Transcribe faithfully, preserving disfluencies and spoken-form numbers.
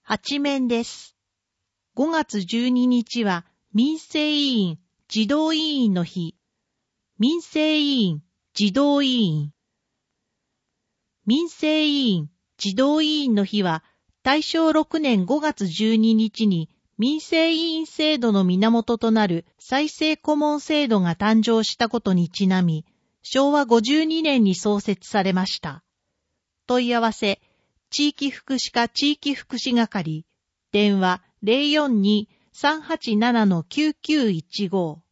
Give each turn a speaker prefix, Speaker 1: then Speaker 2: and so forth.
Speaker 1: 八面です。ごがつじゅうににちは民生委員児童委員の日。民生委員児童委員。民生委員児童委員の日は、大正ろくねんごがつじゅうににちに民生委員制度の源となる再生顧問制度が誕生したことにちなみ、しょうわごじゅうにねんに創設されました。問い合わせ、地域福祉課地域福祉係、電話 ゼロよんに さんはちなな きゅうきゅういちご。